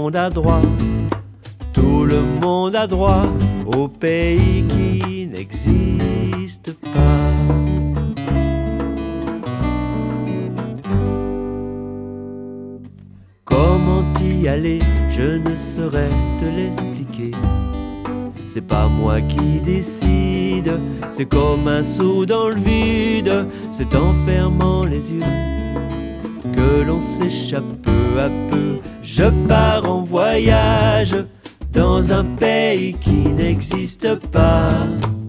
monde a droit, tout le monde a droit au pays qui n'existe pas. Comment y aller, je ne saurais te l'expliquer. C'est pas moi qui décide, c'est comme un saut dans le vide. C'est en fermant les yeux que l'on s'échappe peu à peu. Je pars en voyage dans un pays qui n'existe pas.